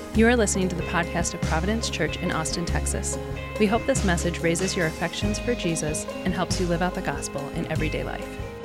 You are listening to the podcast of Providence Church in Austin, Texas. We hope this message raises your affections for Jesus and helps you live out the gospel in everyday life.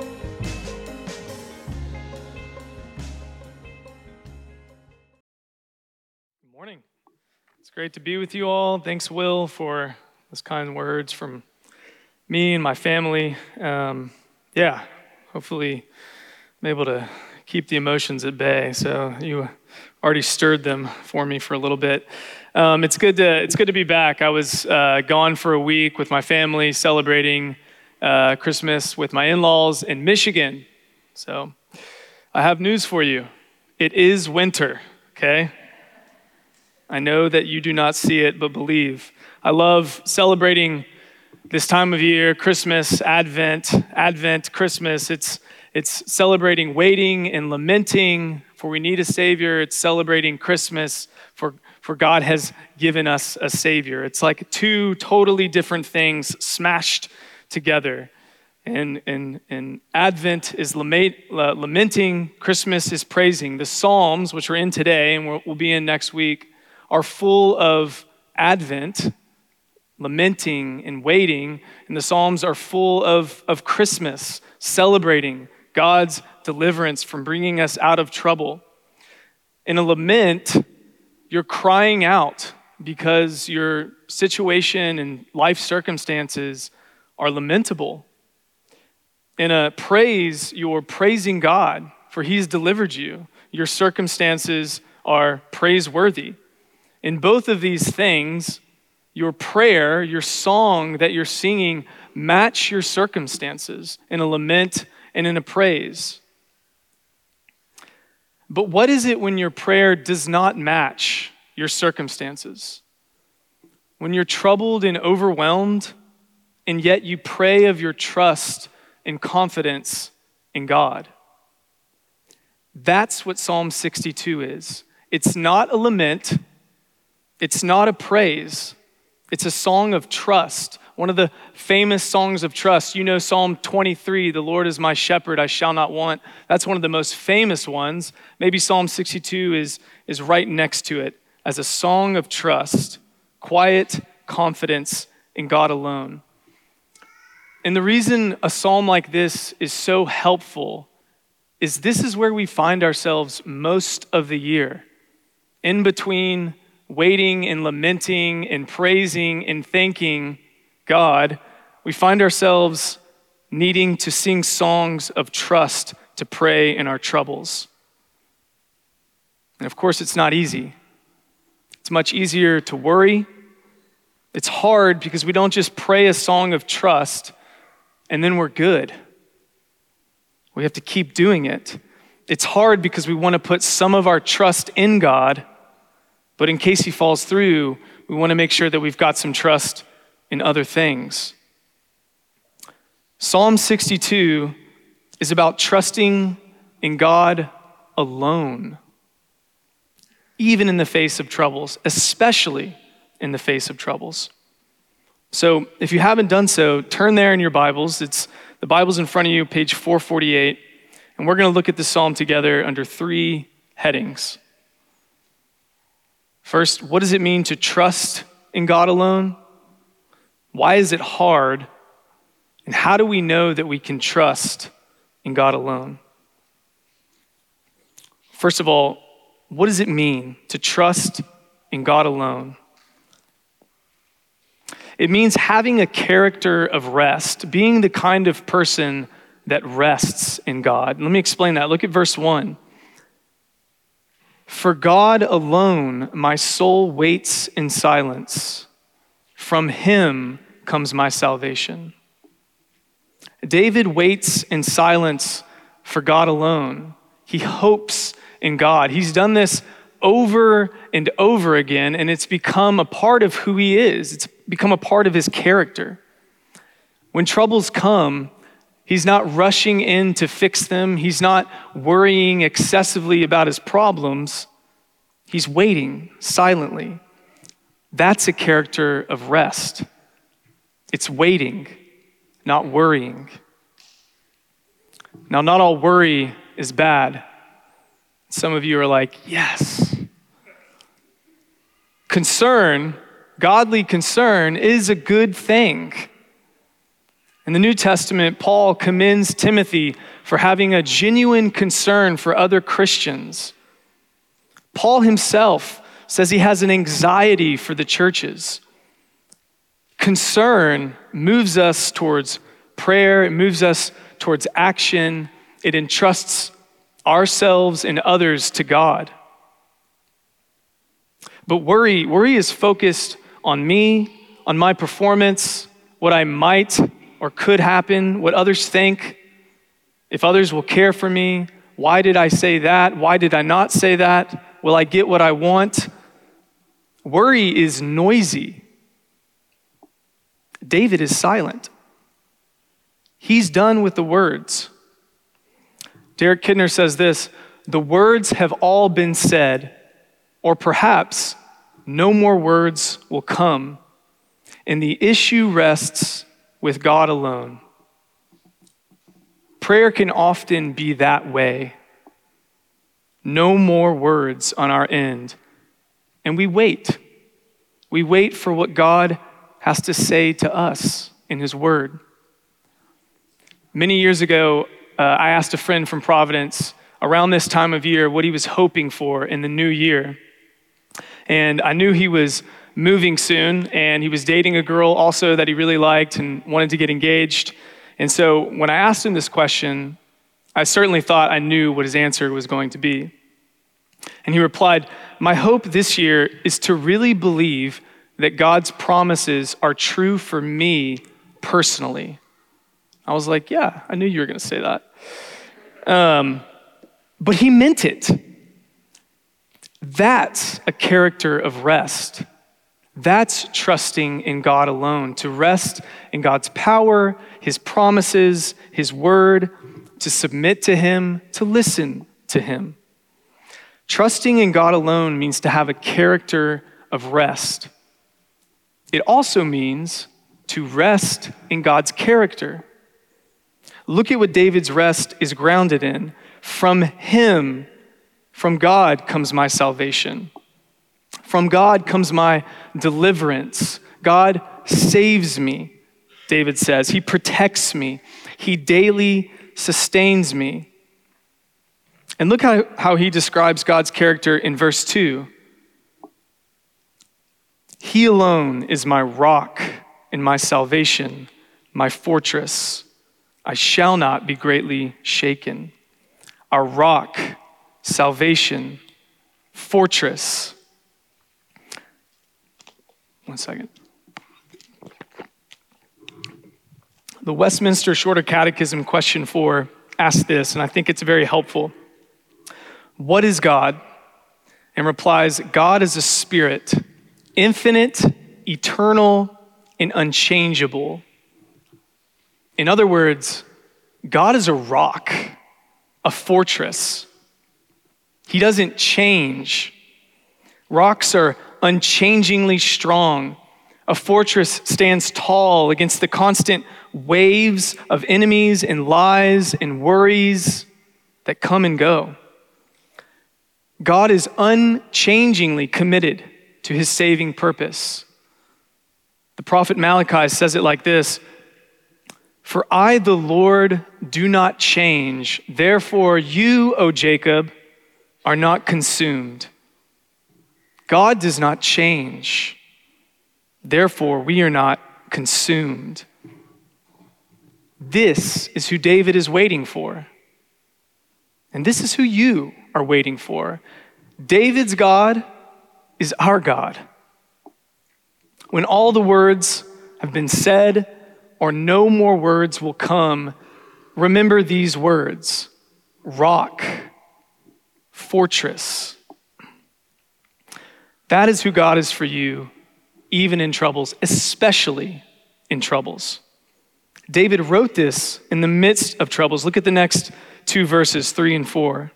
Good morning. It's great to be with you all. Thanks, Will, for those kind words from me and my family. Hopefully I'm able to keep the emotions at bay. So you already stirred them for me for a little bit. It's good to be back. I was gone for a week with my family, celebrating Christmas with my in-laws in Michigan. So I have news for you. It is winter, okay? I know that you do not see it, but believe. I love celebrating this time of year, Christmas, Advent, Christmas. It's celebrating waiting and lamenting, for we need a Savior. It's celebrating Christmas, for God has given us a Savior. It's like two totally different things smashed together. And Advent is lamenting, Christmas is praising. The Psalms, which we're in today and we'll be in next week, are full of Advent, lamenting and waiting, and the Psalms are full of Christmas, celebrating God's deliverance from bringing us out of trouble. In a lament, you're crying out because your situation and life circumstances are lamentable. In a praise, you're praising God, for He's delivered you. Your circumstances are praiseworthy. In both of these things, your prayer, your song that you're singing match your circumstances in a lament and in a praise. But what is it when your prayer does not match your circumstances? When you're troubled and overwhelmed, and yet you pray of your trust and confidence in God. That's what Psalm 62 is. It's not a lament. It's not a praise. It's a song of trust. One of the famous songs of trust. You know Psalm 23, the Lord is my shepherd, I shall not want. That's one of the most famous ones. Maybe Psalm 62 is right next to it as a song of trust, quiet confidence in God alone. And the reason a psalm like this is so helpful is this is where we find ourselves most of the year. In between waiting and lamenting and praising and thanking God, we find ourselves needing to sing songs of trust to pray in our troubles. And of course, it's not easy. It's much easier to worry. It's hard because we don't just pray a song of trust and then we're good. We have to keep doing it. It's hard because we want to put some of our trust in God, but in case He falls through, we want to make sure that we've got some trust in other things. Psalm 62 is about trusting in God alone, even in the face of troubles, especially in the face of troubles. So if you haven't done so, turn there in your Bibles. The Bible's in front of you, page 448, and we're going to look at this psalm together under three headings. First, what does it mean to trust in God alone? Why is it hard? And how do we know that we can trust in God alone? First of all, what does it mean to trust in God alone? It means having a character of rest, being the kind of person that rests in God. Let me explain that. Look at verse 1. For God alone, my soul waits in silence. From Him comes my salvation. David waits in silence for God alone. He hopes in God. He's done this over and over again, and it's become a part of who he is. It's become a part of his character. When troubles come, he's not rushing in to fix them. He's not worrying excessively about his problems. He's waiting silently. That's a character of rest. It's waiting, not worrying. Now, not all worry is bad. Some of you are like, yes. Concern, godly concern, is a good thing. In the New Testament, Paul commends Timothy for having a genuine concern for other Christians. Paul himself says he has an anxiety for the churches. Concern moves us towards prayer, it moves us towards action, it entrusts ourselves and others to God. But worry is focused on me, on my performance, what I might or could happen, what others think, if others will care for me. Why did I say that? Why did I not say that? Will I get what I want? Worry is noisy. David is silent. He's done with the words. Derek Kidner says this, the words have all been said, or perhaps no more words will come, and the issue rests with God alone. Prayer can often be that way. No more words on our end. And we wait. We wait for what God has to say to us in his word. Many years ago, I asked a friend from Providence around this time of year what he was hoping for in the new year. And I knew he was moving soon, and he was dating a girl also that he really liked and wanted to get engaged. And so when I asked him this question, I certainly thought I knew what his answer was going to be. And he replied, my hope this year is to really believe that God's promises are true for me personally. I was like, yeah, I knew you were going to say that. But he meant it. That's a character of rest. That's trusting in God alone, to rest in God's power, his promises, his word, to submit to him, to listen to him. Trusting in God alone means to have a character of rest. It also means to rest in God's character. Look at what David's rest is grounded in. From him, from God comes my salvation. From God comes my deliverance. God saves me, David says. He protects me. He daily sustains me. And look how he describes God's character in verse 2. He alone is my rock and my salvation, my fortress. I shall not be greatly shaken. Our rock, salvation, fortress. One second. The Westminster Shorter Catechism, question 4, asks this, and I think it's very helpful. What is God? And replies, God is a spirit, infinite, eternal, and unchangeable. In other words, God is a rock, a fortress. He doesn't change. Rocks are unchangingly strong. A fortress stands tall against the constant waves of enemies and lies and worries that come and go. God is unchangingly committed to his saving purpose. The prophet Malachi says it like this, for I, the Lord, do not change. Therefore, you, O Jacob, are not consumed. God does not change. Therefore, we are not consumed. This is who David is waiting for. And this is who you are waiting for. David's God is our God. When all the words have been said or no more words will come, remember these words: rock, fortress. That is who God is for you, even in troubles, especially in troubles. David wrote this in the midst of troubles. Look at the next two verses, 3 and 4.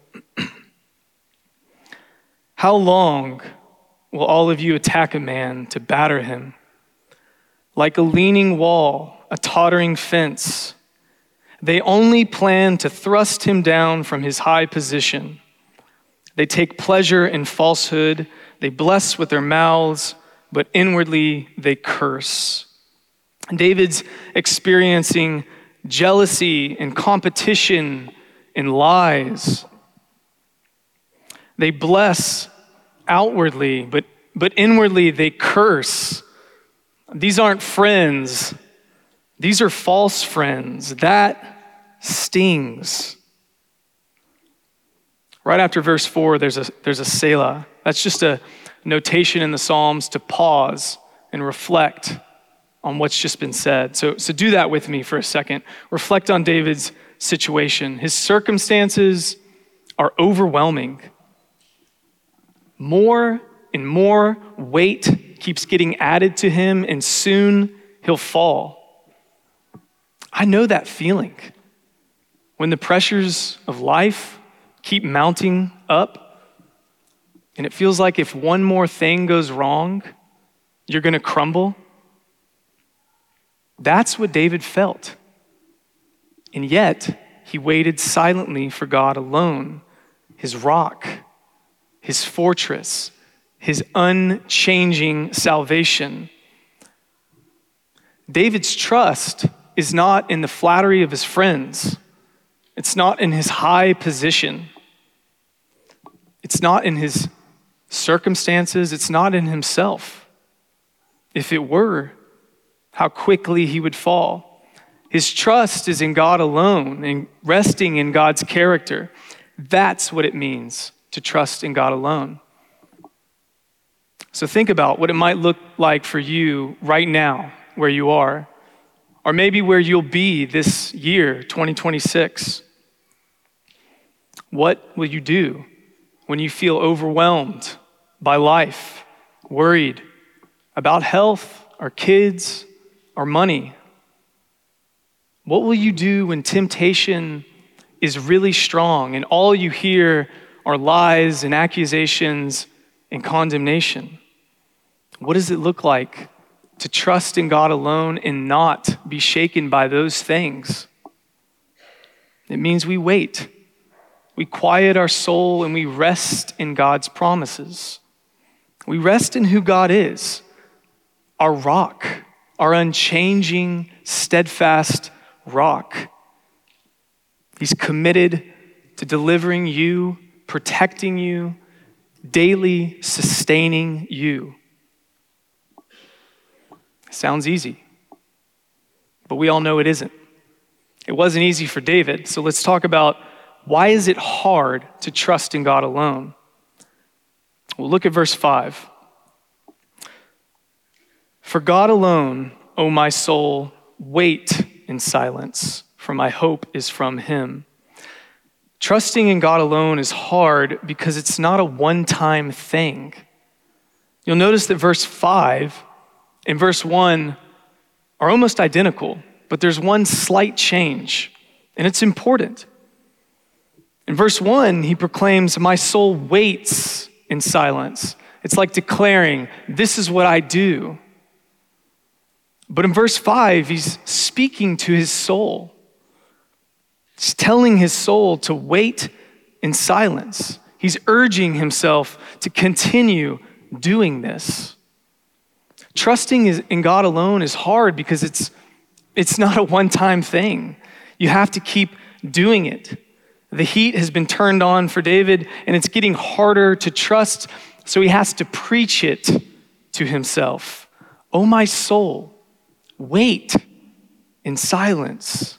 How long will all of you attack a man to batter him? Like a leaning wall, a tottering fence. They only plan to thrust him down from his high position. They take pleasure in falsehood. They bless with their mouths, but inwardly they curse. David's experiencing jealousy and competition and lies. They bless outwardly, but inwardly they curse. These aren't friends. These are false friends. That stings. Right after verse 4, there's a Selah. That's just a notation in the Psalms to pause and reflect on what's just been said. So do that with me for a second. Reflect on David's situation. His circumstances are overwhelming. More and more weight keeps getting added to him, and soon he'll fall. I know that feeling. When the pressures of life keep mounting up, and it feels like if one more thing goes wrong, you're going to crumble. That's what David felt. And yet, he waited silently for God alone, his rock, his fortress, his unchanging salvation. David's trust is not in the flattery of his friends. It's not in his high position. It's not in his circumstances. It's not in himself. If it were, how quickly he would fall. His trust is in God alone and resting in God's character. That's what it means to trust in God alone. So think about what it might look like for you right now, where you are, or maybe where you'll be this year, 2026. What will you do when you feel overwhelmed by life, worried about health, or kids, or money? What will you do when temptation is really strong and all you hear are lies and accusations and condemnation? What does it look like to trust in God alone and not be shaken by those things? It means we wait. We quiet our soul and we rest in God's promises. We rest in who God is, our rock, our unchanging, steadfast rock. He's committed to delivering you, protecting you, daily sustaining you. Sounds easy, but we all know it isn't. It wasn't easy for David, so let's talk about why is it hard to trust in God alone? Well, look at verse 5. For God alone, O my soul, wait in silence, for my hope is from him. Trusting in God alone is hard because it's not a one-time thing. You'll notice that verse 5 and verse 1 are almost identical, but there's one slight change, and it's important. In verse 1, he proclaims, my soul waits in silence. It's like declaring, this is what I do. But in verse 5, he's speaking to his soul. He's telling his soul to wait in silence. He's urging himself to continue doing this. Trusting in God alone is hard because it's not a one-time thing. You have to keep doing it. The heat has been turned on for David, and it's getting harder to trust, so he has to preach it to himself. Oh, my soul, wait in silence.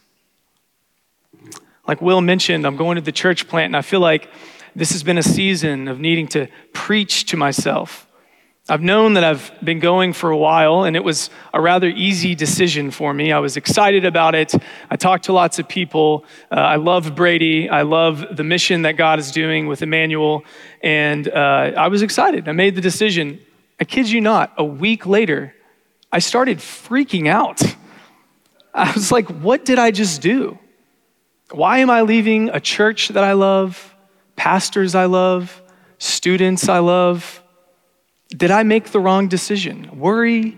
Like Will mentioned, I'm going to the church plant, and I feel like this has been a season of needing to preach to myself. I've known that I've been going for a while, and it was a rather easy decision for me. I was excited about it. I talked to lots of people. I love Brady. I love the mission that God is doing with Emmanuel, and I was excited. I made the decision. I kid you not, a week later, I started freaking out. I was like, what did I just do? Why am I leaving a church that I love, pastors I love, students I love? Did I make the wrong decision? Worry.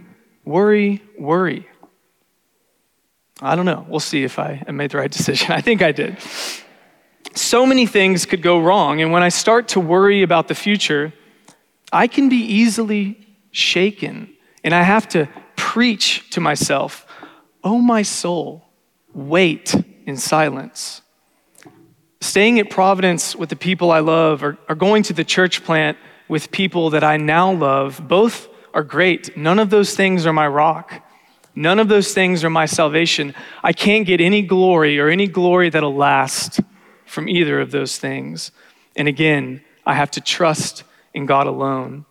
I don't know. We'll see if I made the right decision. I think I did. So many things could go wrong, and when I start to worry about the future, I can be easily shaken, and I have to preach to myself, "Oh, my soul, wait in silence." Staying at Providence with the people I love or going to the church plant with people that I now love, both are great. None of those things are my rock. None of those things are my salvation. I can't get any glory that'll last from either of those things. And again, I have to trust in God alone.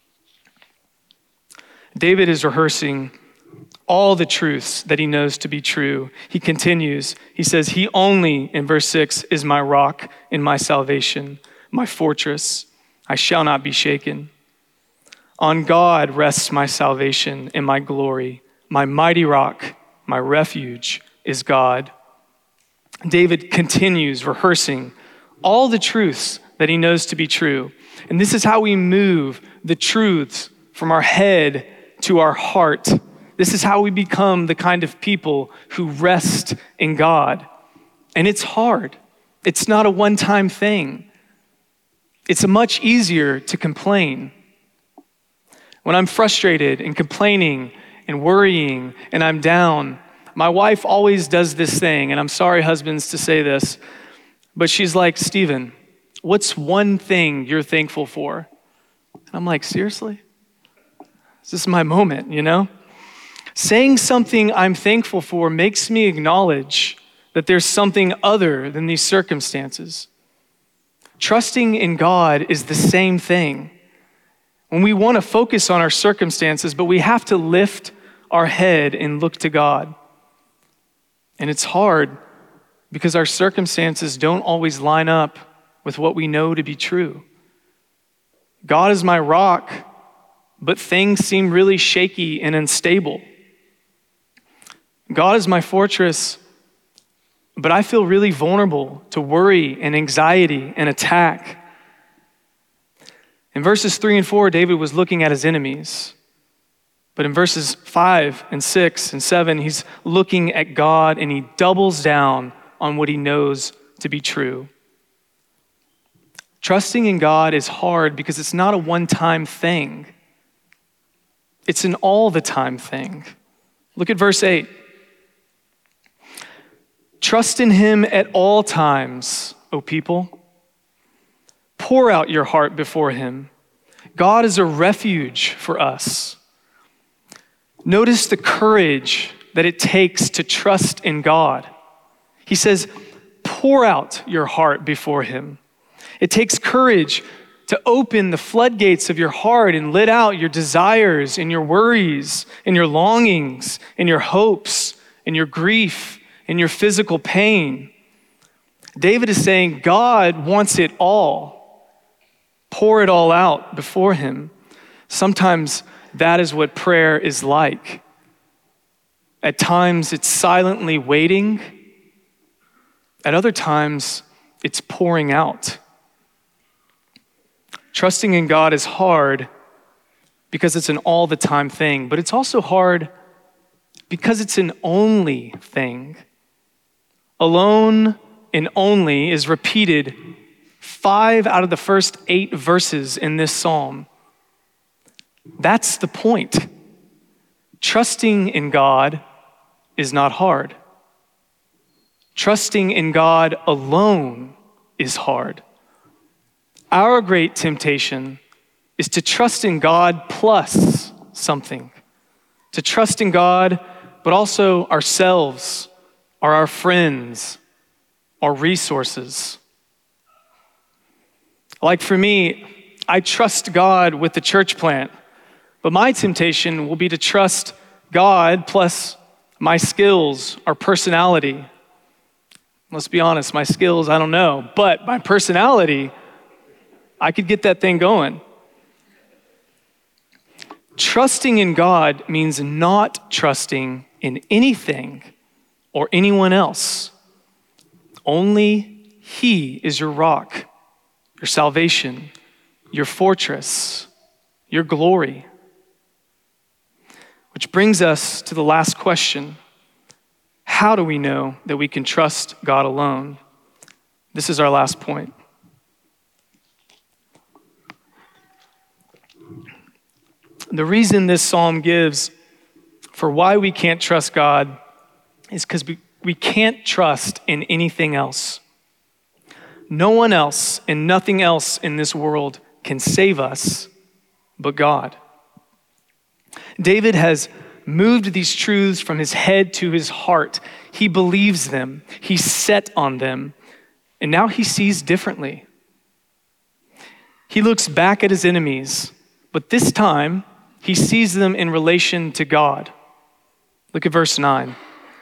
David is rehearsing all the truths that he knows to be true. He continues, he says, "He only," in verse 6, "is my rock and my salvation, my fortress. I shall not be shaken. On God rests my salvation and my glory. My mighty rock, my refuge is God." David continues rehearsing all the truths that he knows to be true. And this is how we move the truths from our head to our heart. This is how we become the kind of people who rest in God. And it's hard. It's not a one-time thing. It's much easier to complain. When I'm frustrated and complaining and worrying and I'm down, my wife always does this thing, and I'm sorry, husbands, to say this, but she's like, "Stephen, what's one thing you're thankful for?" And I'm like, "Seriously? This is my moment, you know?" Saying something I'm thankful for makes me acknowledge that there's something other than these circumstances. Trusting in God is the same thing. When we want to focus on our circumstances, but we have to lift our head and look to God. And it's hard because our circumstances don't always line up with what we know to be true. God is my rock, but things seem really shaky and unstable. God is my fortress, but I feel really vulnerable to worry and anxiety and attack. In verses 3 and 4, David was looking at his enemies. But in verses 5 and 6 and 7, he's looking at God and he doubles down on what he knows to be true. Trusting in God is hard because it's not a one-time thing. It's an all-the-time thing. Look at verse 8. "Trust in him at all times, O people. Pour out your heart before him. God is a refuge for us." Notice the courage that it takes to trust in God. He says, pour out your heart before him. It takes courage to open the floodgates of your heart and let out your desires and your worries and your longings and your hopes and your grief and your physical pain. David is saying God wants it all. Pour it all out before him. Sometimes that is what prayer is like. At times it's silently waiting. At other times it's pouring out. Trusting in God is hard because it's an all-the-time thing, but it's also hard because it's an only thing. Alone and only is repeated 5 out of the first 8 verses in this psalm. That's the point. Trusting in God is not hard. Trusting in God alone is hard. Our great temptation is to trust in God plus something. To trust in God, but also ourselves, or our friends, or resources. Like for me, I trust God with the church plant, but my temptation will be to trust God plus my skills or personality. Let's be honest, my skills, I don't know, but my personality, I could get that thing going. Trusting in God means not trusting in anything or anyone else. Only He is your rock, your salvation, your fortress, your glory. Which brings us to the last question. How do we know that we can trust God alone? This is our last point. The reason this psalm gives for why we can't trust God is because we can't trust in anything else. No one else and nothing else in this world can save us but God. David has moved these truths from his head to his heart. He believes them. He's set on them. And now he sees differently. He looks back at his enemies, but this time he sees them in relation to God. Look at verse 9.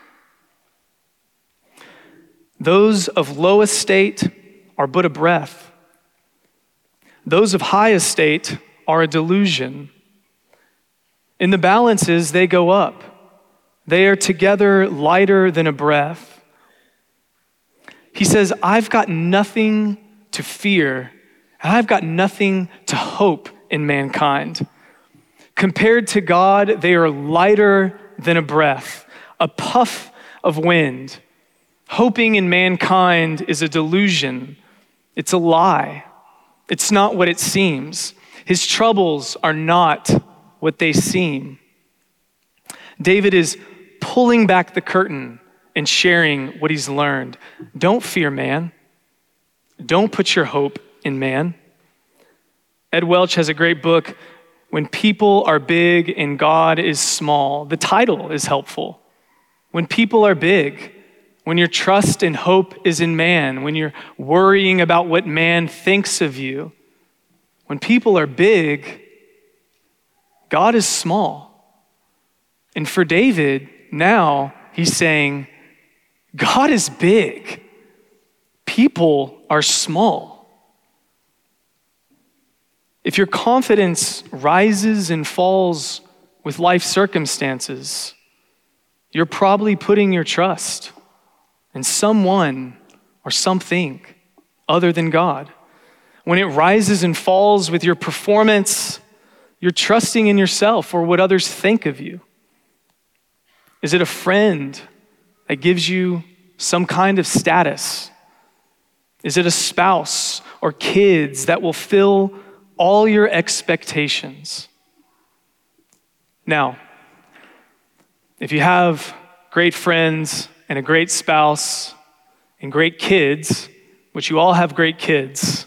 Those of low estate are but a breath. Those of high estate are a delusion. In the balances, they go up. They are together lighter than a breath. He says, I've got nothing to fear, and I've got nothing to hope in mankind. Compared to God, they are lighter than a breath, a puff of wind. Hoping in mankind is a delusion. It's a lie. It's not what it seems. His troubles are not what they seem. David is pulling back the curtain and sharing what he's learned. Don't fear man. Don't put your hope in man. Ed Welch has a great book, When People Are Big and God is Small. The title is helpful. When people are big, when your trust and hope is in man, when you're worrying about what man thinks of you, when people are big, God is small. And for David, now he's saying, God is big. People are small. If your confidence rises and falls with life circumstances, you're probably putting your trust in someone or something other than God. When it rises and falls with your performance, you're trusting in yourself or what others think of you. Is it a friend that gives you some kind of status? Is it a spouse or kids that will fill all your expectations? Now, if you have great friends and a great spouse and great kids, which you all have great kids,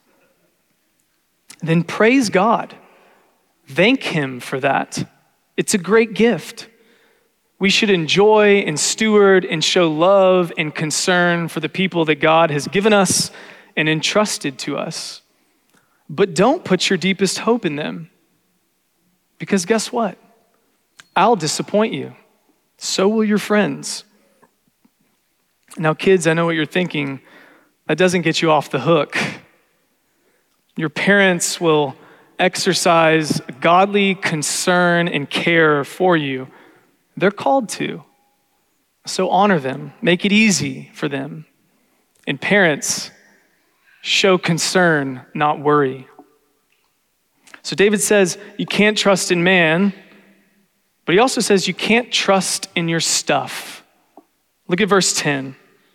then praise God. Thank Him for that. It's a great gift. We should enjoy and steward and show love and concern for the people that God has given us and entrusted to us. But don't put your deepest hope in them. Because guess what? I'll disappoint you. So will your friends. Now, kids, I know what you're thinking. That doesn't get you off the hook. Your parents will exercise godly concern and care for you. They're called to. So honor them. Make it easy for them. And parents, show concern, not worry. So David says you can't trust in man, but he also says you can't trust in your stuff. Look at verse 10.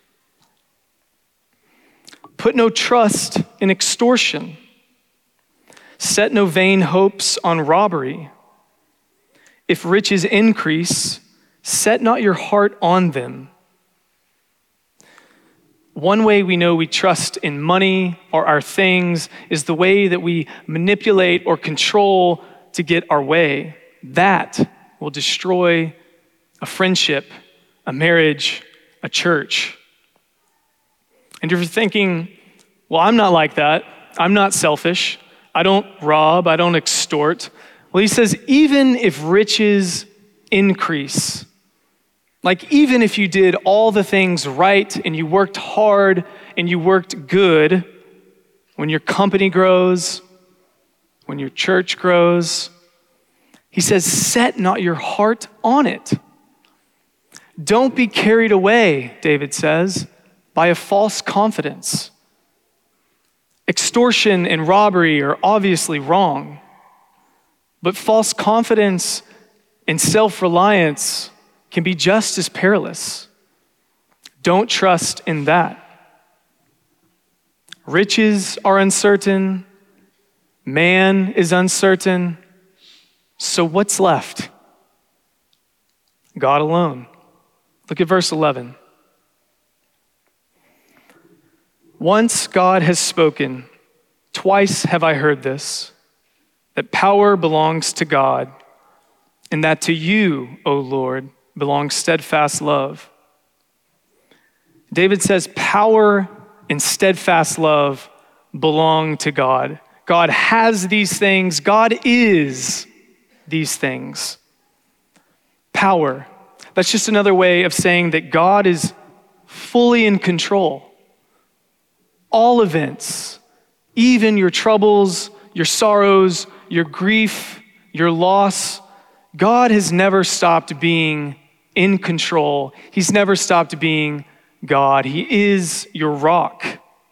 Put no trust in extortion. Set no vain hopes on robbery. If riches increase, set not your heart on them. One way we know we trust in money or our things is the way that we manipulate or control to get our way. That will destroy a friendship, a marriage, a church. And if you're thinking, well, I'm not like that. I'm not selfish. I don't rob. I don't extort. Well, he says, even if riches increase, like even if you did all the things right and you worked hard and you worked good, when your company grows, when your church grows, he says, set not your heart on it. Don't be carried away, David says, by a false confidence. Extortion and robbery are obviously wrong, but false confidence and self-reliance can be just as perilous. Don't trust in that. Riches are uncertain. Man is uncertain. So what's left? God alone. Look at verse 11. Once God has spoken, twice have I heard this, that power belongs to God, and that to you, O Lord, belongs steadfast love. David says power and steadfast love belong to God. God has these things. God is these things. Power. That's just another way of saying that God is fully in control. All events, even your troubles, your sorrows, your grief, your loss, God has never stopped being in control. He's never stopped being God. He is your rock.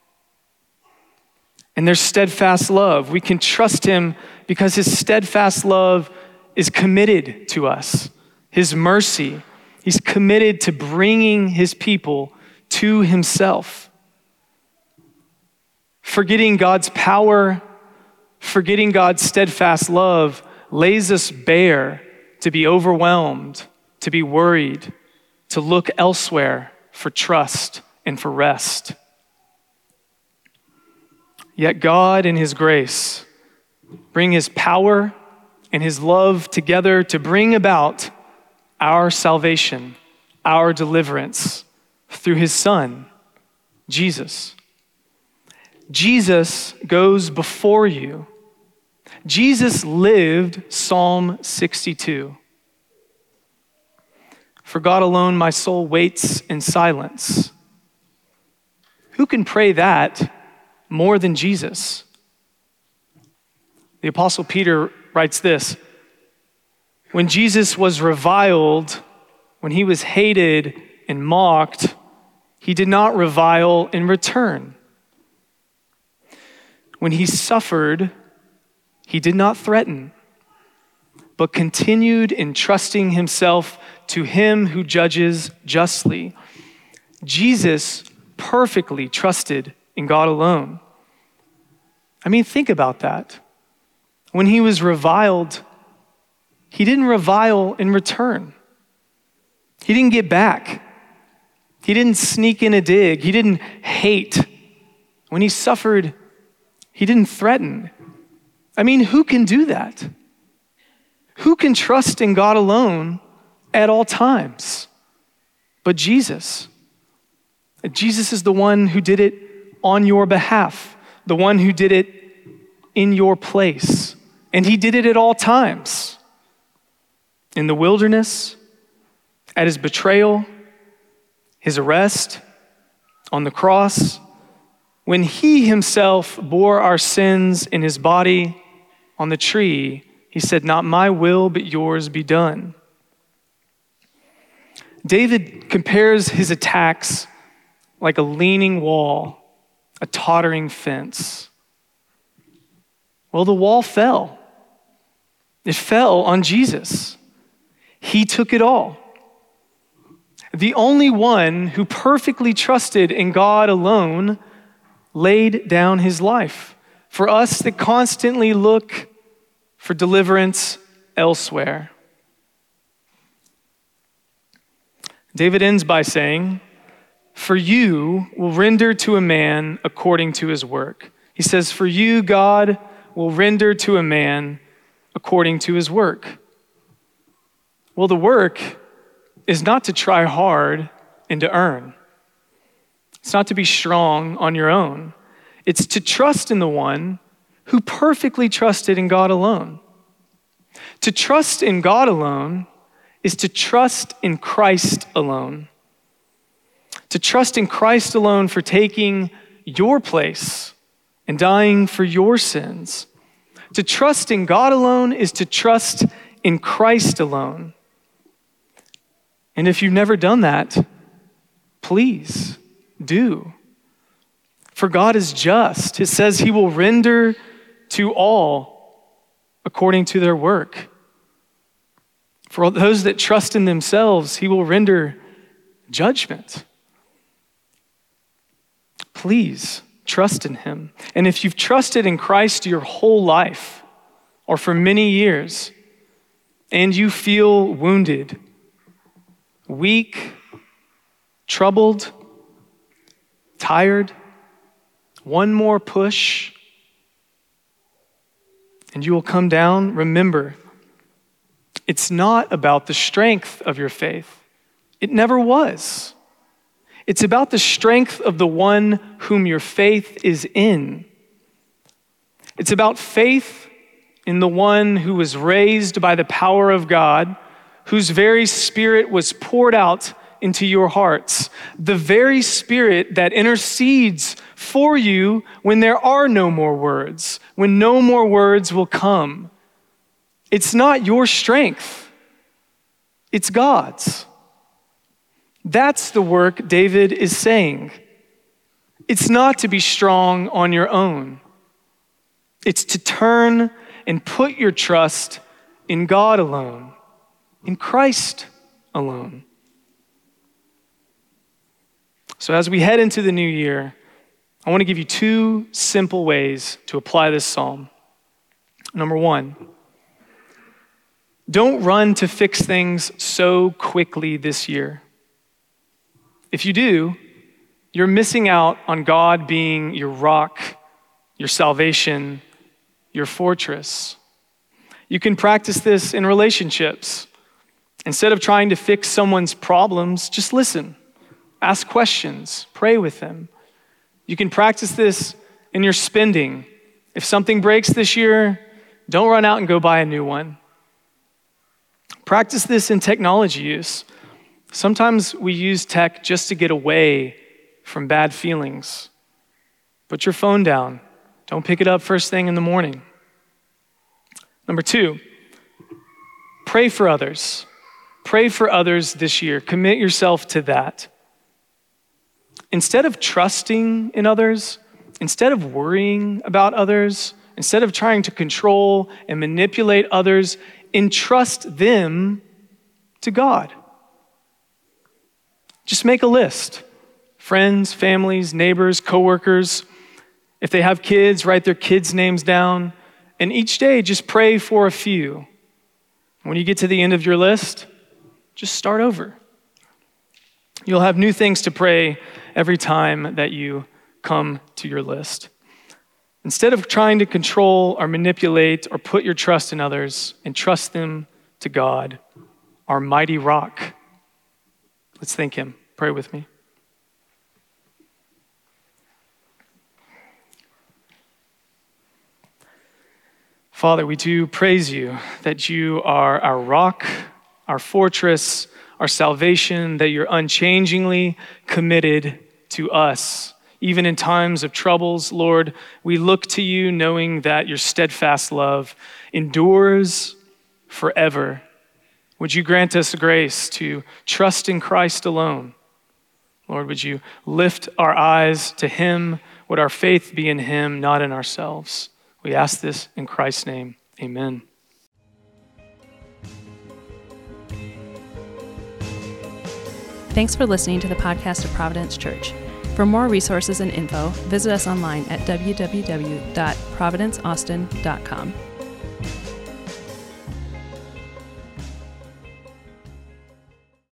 And there's steadfast love. We can trust him because his steadfast love is committed to us. His mercy, he's committed to bringing his people to himself. Forgetting God's power, forgetting God's steadfast love lays us bare to be overwhelmed, to be worried, to look elsewhere for trust and for rest. Yet God in his grace bring his power and his love together to bring about our salvation, our deliverance through his Son, Jesus. Jesus goes before you. Jesus lived Psalm 62. For God alone my soul waits in silence. Who can pray that more than Jesus? The Apostle Peter writes this: when Jesus was reviled, when he was hated and mocked, he did not revile in return. When he suffered, he did not threaten, but continued entrusting himself to him who judges justly. Jesus perfectly trusted in God alone. I mean, think about that. When he was reviled, he didn't revile in return. He didn't get back. He didn't sneak in a dig. He didn't hate. When he suffered, he didn't threaten. I mean, who can do that? Who can trust in God alone at all times but Jesus? Jesus is the one who did it on your behalf, the one who did it in your place. And he did it at all times. In the wilderness, at his betrayal, his arrest, on the cross, when he himself bore our sins in his body on the tree, he said, "Not my will, but yours be done." David compares his attacks like a leaning wall, a tottering fence. Well, the wall fell. It fell on Jesus. He took it all. The only one who perfectly trusted in God alone laid down his life for us that constantly look for deliverance elsewhere. David ends by saying, "For you will render to a man according to his work." He says, "For you, God, will render to a man according to his work." Well, the work is not to try hard and to earn. It's not to be strong on your own. It's to trust in the one who perfectly trusted in God alone. To trust in God alone is to trust in Christ alone. To trust in Christ alone for taking your place and dying for your sins. To trust in God alone is to trust in Christ alone. And if you've never done that, please do. For God is just. It says he will render to all according to their work. For those that trust in themselves, he will render judgment. Please trust in him. And if you've trusted in Christ your whole life, or for many years, and you feel wounded, weak, troubled, tired, one more push, and you will come down, remember, it's not about the strength of your faith. It never was. It's about the strength of the one whom your faith is in. It's about faith in the one who was raised by the power of God, whose very Spirit was poured out into your hearts, the very Spirit that intercedes for you when there are no more words, when no more words will come. It's not your strength, it's God's. That's the work David is saying. It's not to be strong on your own. It's to turn and put your trust in God alone, in Christ alone. So as we head into the new year, I want to give you two simple ways to apply this psalm. Number one, don't run to fix things so quickly this year. If you do, you're missing out on God being your rock, your salvation, your fortress. You can practice this in relationships. Instead of trying to fix someone's problems, just listen, ask questions, pray with them. You can practice this in your spending. If something breaks this year, don't run out and go buy a new one. Practice this in technology use. Sometimes we use tech just to get away from bad feelings. Put your phone down. Don't pick it up first thing in the morning. Number two, pray for others. Pray for others this year. Commit yourself to that. Instead of trusting in others, instead of worrying about others, instead of trying to control and manipulate others, entrust them to God. Just make a list. Friends, families, neighbors, coworkers. If they have kids, write their kids' names down. And each day, just pray for a few. When you get to the end of your list, just start over. You'll have new things to pray every time that you come to your list. Instead of trying to control or manipulate or put your trust in others, entrust them to God, our mighty rock. Let's thank him. Pray with me. Father, we do praise you that you are our rock, our fortress, our salvation, that you're unchangingly committed to us. Even in times of troubles, Lord, we look to you knowing that your steadfast love endures forever. Would you grant us grace to trust in Christ alone? Lord, would you lift our eyes to him? Would our faith be in him, not in ourselves? We ask this in Christ's name. Amen. Thanks for listening to the podcast of Providence Church. For more resources and info, visit us online at www.providenceaustin.com.